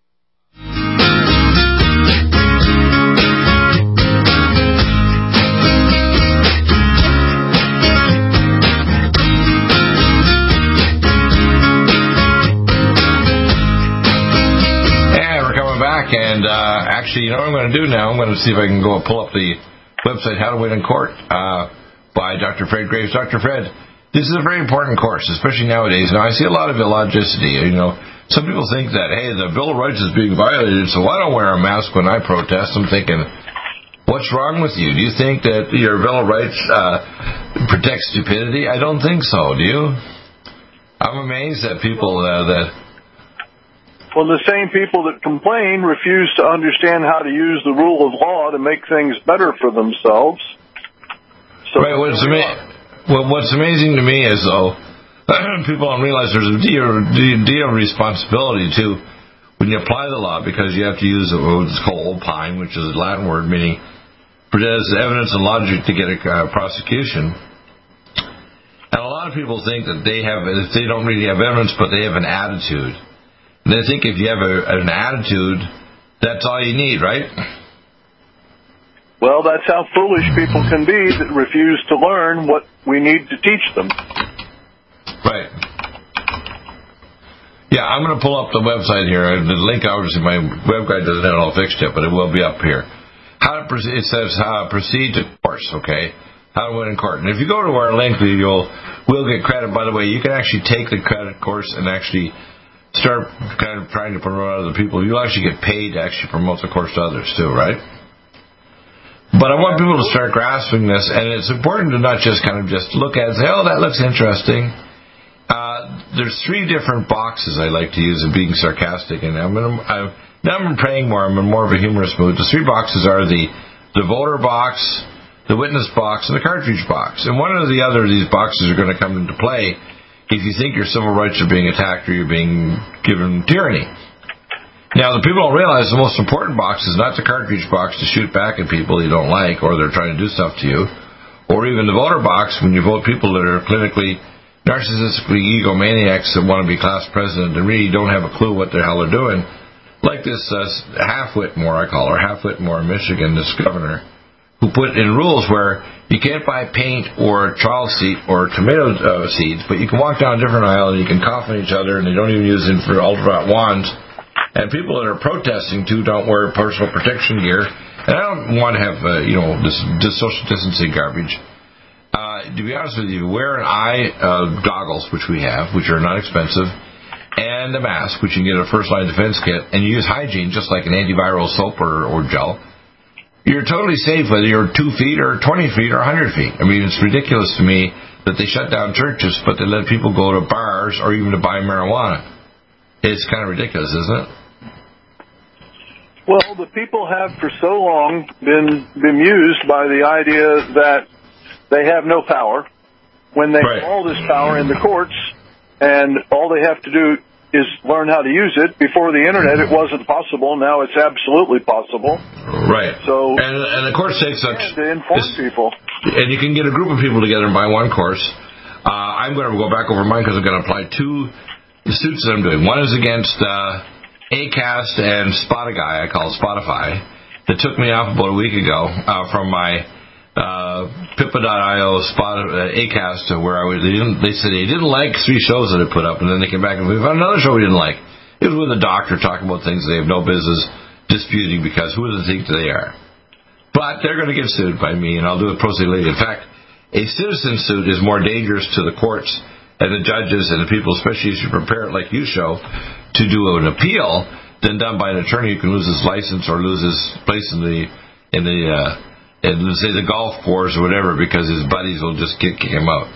And actually, you know what I'm going to do now? I'm going to see if I can go pull up the website, How to Win in Court, by Dr. Fred Graves. Dr. Fred, this is a very important course, especially nowadays. Now, I see a lot of illogicity. You know, some people think that, hey, the Bill of Rights is being violated, so I don't wear a mask when I protest. I'm thinking, what's wrong with you? Do you think that your Bill of Rights protects stupidity? I don't think so. Do you? I'm amazed at people Well, the same people that complain refuse to understand how to use the rule of law to make things better for themselves. So right. What's amazing to me is, though, people don't realize there's a deal of responsibility, too, when you apply the law, because you have to use what's called opine, which is a Latin word meaning presents evidence and logic to get a prosecution. And a lot of people think that they don't really have evidence, but they have an attitude. They think if you have an attitude, that's all you need, right? Well, that's how foolish people can be that refuse to learn what we need to teach them. Right. Yeah, I'm going to pull up the website here. The link, obviously, my web guide doesn't have it all fixed yet, but it will be up here. It says how to proceed to course, okay? How to win in court. And if you go to our link, we'll get credit. By the way, you can actually take the credit course and actually start kind of trying to promote other people. You'll actually get paid to actually promote the course to others too, right? But I want people to start grasping this, and it's important to not just kind of just look at it and say, oh, that looks interesting. There's 3 different boxes I like to use in being sarcastic, and now I'm praying more. I'm in more of a humorous mood. The 3 boxes are the voter box, the witness box, and the cartridge box. And one or the other of these boxes are going to come into play if you think your civil rights are being attacked or you're being given tyranny. Now, the people don't realize the most important box is not the cartridge box to shoot back at people you don't like or they're trying to do stuff to you, or even the voter box when you vote people that are clinically, narcissistically egomaniacs that want to be class president and really don't have a clue what the hell they're doing. Like this Half-Whitmore, I call her, Half-Whitmore in Michigan, this governor, who put in rules where you can't buy paint or child seed or tomato seeds, but you can walk down a different aisle and you can cough on each other, and they don't even use it for ultraviolet wands. And people that are protesting too don't wear personal protection gear. And I don't want to have this social distancing garbage. To be honest with you, wear an eye goggles, which we have, which are not expensive, and a mask, which you can get a first line defense kit, and you use hygiene just like an antiviral soap or gel. You're totally safe whether you're 2 feet or 20 feet or 100 feet. I mean, it's ridiculous to me that they shut down churches, but they let people go to bars or even to buy marijuana. It's kind of ridiculous, isn't it? Well, the people have for so long been bemused by the idea that they have no power when they have all this power in the courts and all they have to do is learn how to use it. Before the Internet, it wasn't possible. Now it's absolutely possible. Right. So, and the course takes up to inform people. And you can get a group of people together and buy one course. I'm going to go back over mine because I'm going to apply two suits that I'm doing. One is against Acast and Spotify. I call it Spotify. That took me off about a week ago from my Pippa.io Acast, where they said they didn't like 3 shows that I put up, and then they came back and we found another show we didn't like. It was with a doctor talking about things they have no business disputing, because who do they think they are? But they're going to get sued by me, and I'll do it pro se legally. In fact, a citizen suit is more dangerous to the courts and the judges and the people, especially if you prepare it like you show, to do an appeal than done by an attorney who can lose his license or lose his place in say the golf course or whatever, because his buddies will just kick him out.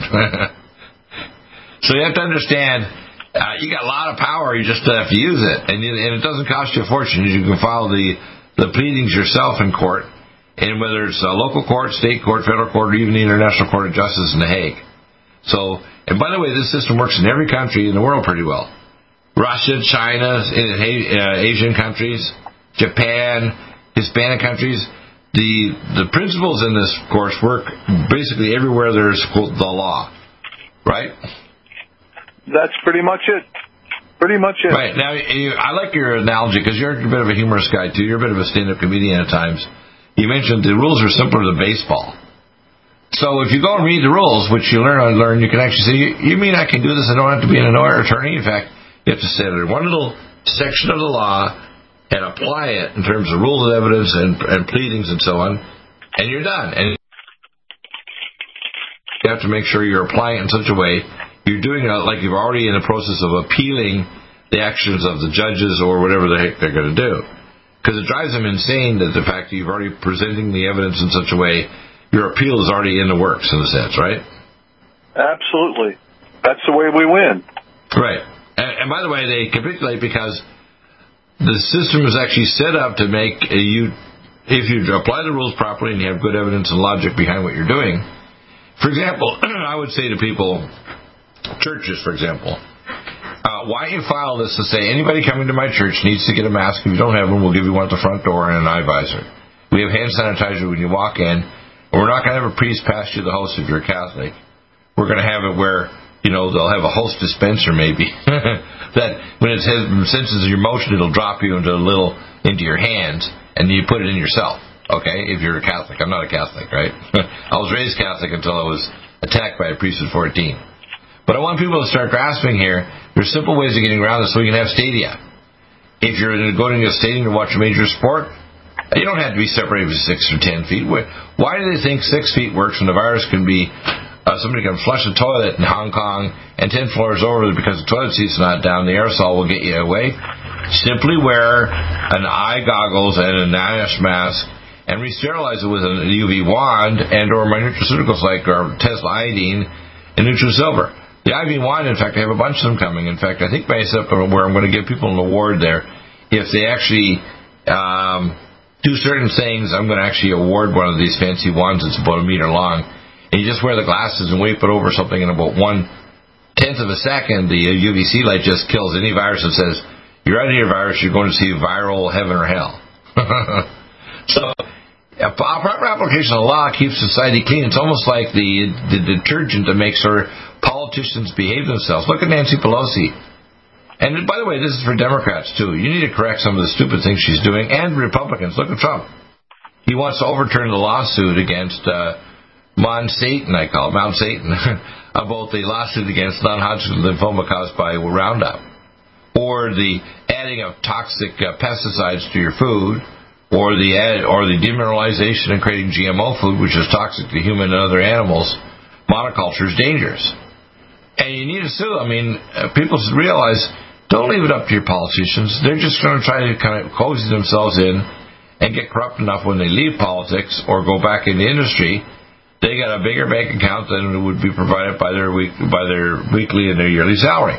So you have to understand, you got a lot of power, you just have to use it, and it doesn't cost you a fortune. You can file the pleadings yourself in court, and whether it's a local court, state court, federal court, or even the International Court of Justice in The Hague. So, and by the way, this system works in every country in the world pretty well. Russia, China, Asian countries, Japan, Hispanic countries. The principles in this course work basically everywhere there's, quote, the law. Right? That's pretty much it. Pretty much it. Right. Now, I like your analogy, because you're a bit of a humorous guy, too. You're a bit of a stand-up comedian at times. You mentioned the rules are simpler than baseball. So if you go and read the rules, which you learn, you can actually say, you mean I can do this? I don't have to be an attorney? In fact, you have to stay under one little section of the law and apply it in terms of rules of evidence and pleadings and so on, and you're done. And you have to make sure you're applying it in such a way you're doing it like you're already in the process of appealing the actions of the judges or whatever the heck they're going to do. Because it drives them insane that the fact that you've already presenting the evidence in such a way, your appeal is already in the works, in a sense, right? Absolutely. That's the way we win. Right. And by the way, they capitulate because the system is actually set up to make if you apply the rules properly and you have good evidence and logic behind what you're doing. For example, I would say to people, churches, for example, why don't you file this to say anybody coming to my church needs to get a mask. If you don't have one, we'll give you one at the front door and an eye visor. We have hand sanitizer when you walk in. And we're not going to have a priest pass you the host if you're a Catholic. We're going to have it where, they'll have a host dispenser maybe. That when it senses your motion, it'll drop you into your hands, and you put it in yourself. Okay, if you're a Catholic. I'm not a Catholic, right? I was raised Catholic until I was attacked by a priest at 14. But I want people to start grasping here. There's simple ways of getting around this so we can have stadia. If you're going to a stadium to watch a major sport, you don't have to be separated for 6 or 10 feet. Why do they think 6 feet works when the virus can be, somebody can flush a toilet in Hong Kong and 10 floors over because the toilet seat's not down, the aerosol will get you away? Simply wear an eye goggles and an eye mask and re-sterilize it with a UV wand and or my nutraceuticals like our Tesla iodine and Nutrisilver. The IV wand, in fact, I have a bunch of them coming. In fact, I think myself where I'm going to give people an award there if they actually do certain things. I'm going to actually award one of these fancy wands that's about 1 meter long. And you just wear the glasses and wait it over something in about 1/10 of a second. The UVC light just kills any virus that says, you're out of here, virus, you're going to see viral heaven or hell. So a proper application of law keeps society clean. It's almost like the detergent that makes our politicians behave themselves. Look at Nancy Pelosi. And by the way, this is for Democrats, too. You need to correct some of the stupid things she's doing. And Republicans. Look at Trump. He wants to overturn the lawsuit against Mount Satan, about the lawsuit against non-Hodgkin lymphoma caused by Roundup. Or the adding of toxic pesticides to your food. Or the demineralization and creating GMO food, which is toxic to human and other animals. Monoculture is dangerous. And you need to sue. People should realize, don't leave it up to your politicians. They're just going to try to kind of cozy themselves in and get corrupt enough when they leave politics or go back into industry. They got a bigger bank account than would be provided by their weekly and their yearly salary.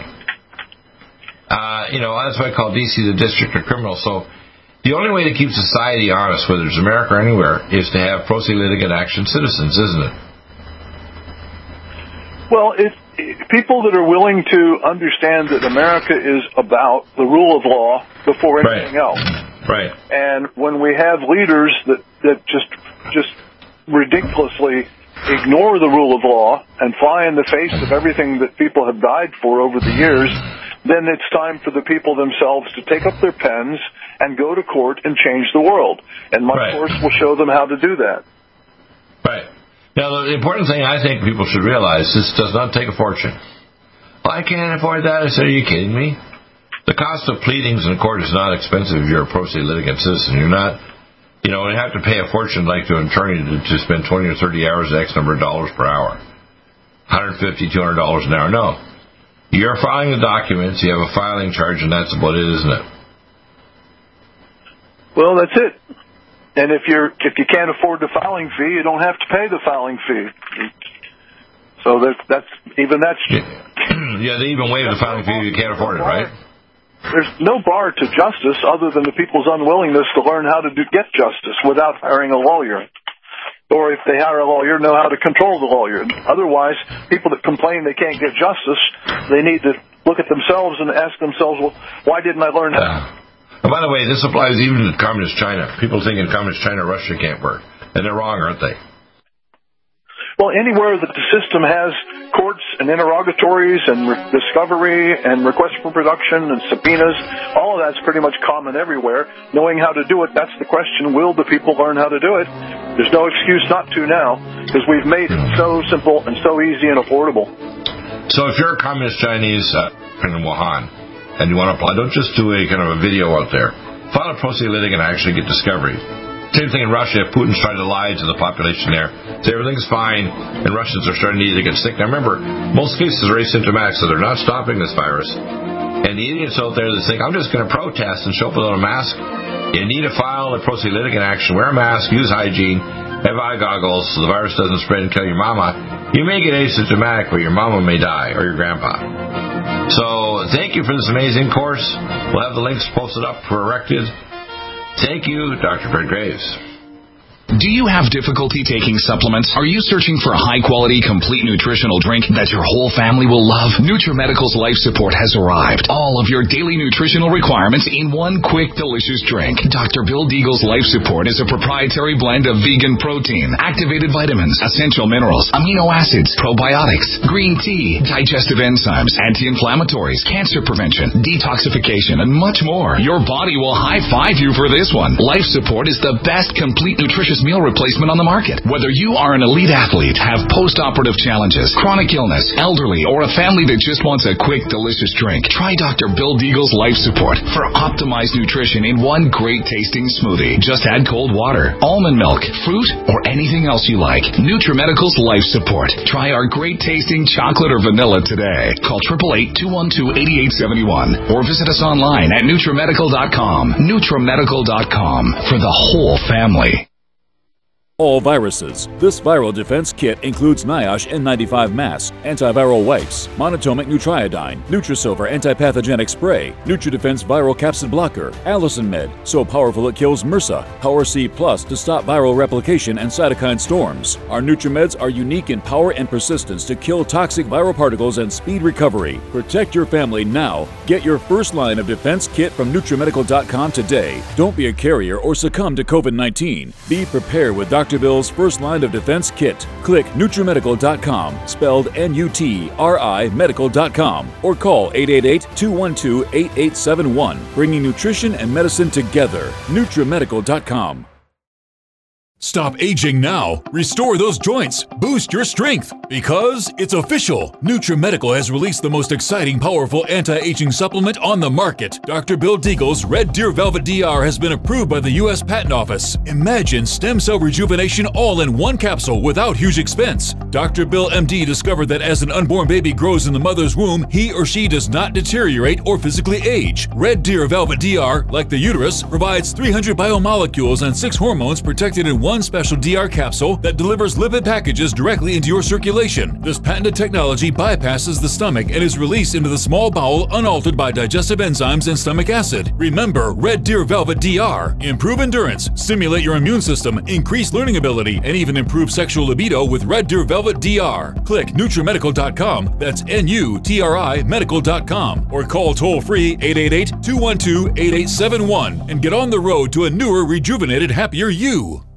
That's why I call DC the district of criminals. So the only way to keep society honest, whether it's America or anywhere, is to have pro se litigant action citizens, isn't it? Well, people that are willing to understand that America is about the rule of law before anything else. Right. And when we have leaders that just ridiculously ignore the rule of law and fly in the face of everything that people have died for over the years, then it's time for the people themselves to take up their pens and go to court and change the world. And my course will show them how to do that. Right. Now, the important thing I think people should realize, this does not take a fortune. Well, I can't afford that. I said, are you kidding me? The cost of pleadings in court is not expensive if you're a pro se litigant citizen. You're not, you have to pay a fortune like to an attorney to spend 20 or 30 hours at X number of dollars per hour. $150, $200 an hour. No. You're filing the documents, you have a filing charge, and that's about it, isn't it? Well, that's it. And if you can't afford the filing fee, you don't have to pay the filing fee. So that's yeah, they even waive the filing fee if you can't afford it, right? There's no bar to justice other than the people's unwillingness to learn how to get justice without hiring a lawyer. Or if they hire a lawyer, know how to control the lawyer. Otherwise, people that complain they can't get justice, they need to look at themselves and ask themselves, well, why didn't I learn how? And by the way, this applies even to Communist China. People think in Communist China, Russia can't work. And they're wrong, aren't they? Well, anywhere that the system has courts and interrogatories and discovery and requests for production and subpoenas, all of that's pretty much common everywhere. Knowing how to do it, that's the question. Will the people learn how to do it? There's no excuse not to now, because we've made it so simple and so easy and affordable. So if you're a Communist Chinese in Wuhan, and you want to apply, don't just do a kind of a video out there. File a pro se litigant and actually get discovery. Same thing in Russia. If Putin's trying to lie to the population there, say everything's fine, and Russians are starting to either get sick. Now remember, most cases are asymptomatic, so they're not stopping this virus. And the idiots out there that think, I'm just going to protest and show up without a mask, you need to file a pro se litigant action, wear a mask, use hygiene, have eye goggles so the virus doesn't spread and kill your mama. You may get asymptomatic, but your mama may die, or your grandpa. So, thank you for this amazing course. We'll have the links posted up for Erected. Thank you, Dr. Fred Graves. Do you have difficulty taking supplements? Are you searching for a high-quality, complete nutritional drink that your whole family will love? NutriMedical's Life Support has arrived. All of your daily nutritional requirements in one quick, delicious drink. Dr. Bill Deagle's Life Support is a proprietary blend of vegan protein, activated vitamins, essential minerals, amino acids, probiotics, green tea, digestive enzymes, anti-inflammatories, cancer prevention, detoxification, and much more. Your body will high-five you for this one. Life Support is the best complete nutritious meal replacement on the market. Whether you are an elite athlete, have post-operative challenges, chronic illness, elderly, or a family that just wants a quick, delicious drink, try Dr. Bill Deagle's Life Support for optimized nutrition in one great tasting smoothie. Just add cold water, almond milk, fruit, or anything else you like. NutriMedical's Life Support. Try our great tasting chocolate or vanilla today. Call 888-212-8871 or visit us online at NutriMedical.com. NutriMedical.com for the whole family. All viruses. This viral defense kit includes NIOSH N95 mask, antiviral wipes, monatomic Nutriodine, Nutrisilver antipathogenic spray, NutriDefense viral capsid blocker, Allison Med, so powerful it kills MRSA, Power C Plus to stop viral replication and cytokine storms. Our NutriMeds are unique in power and persistence to kill toxic viral particles and speed recovery. Protect your family now. Get your first line of defense kit from NutriMedical.com today. Don't be a carrier or succumb to COVID-19. Be prepared with Dr. Bill's first line of defense kit. Click NutriMedical.com, spelled N-U-T-R-I medical.com, or call 888-212-8871, bringing nutrition and medicine together. NutriMedical.com. Stop aging now. Restore those joints. Boost your strength. Because it's official. NutriMedical has released the most exciting, powerful anti-aging supplement on the market. Dr. Bill Deagle's Red Deer Velvet DR has been approved by the U.S. Patent Office. Imagine stem cell rejuvenation all in one capsule without huge expense. Dr. Bill MD discovered that as an unborn baby grows in the mother's womb, he or she does not deteriorate or physically age. Red Deer Velvet DR, like the uterus, provides 300 biomolecules and 6 hormones protected in one one special DR capsule that delivers lipid packages directly into your circulation. This patented technology bypasses the stomach and is released into the small bowel unaltered by digestive enzymes and stomach acid. Remember Red Deer Velvet DR. Improve endurance, stimulate your immune system, increase learning ability, and even improve sexual libido with Red Deer Velvet DR. Click NutriMedical.com, that's N-U-T-R-I medical.com, or call toll-free 888-212-8871 and get on the road to a newer, rejuvenated, happier you.